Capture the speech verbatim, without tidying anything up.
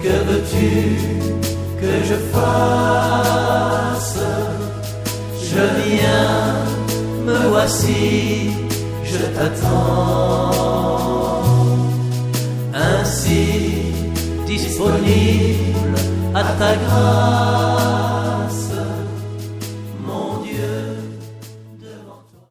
Que veux-tu que je fasse? Je viens, me voici, je t'attends. Ainsi disponible à ta grâce.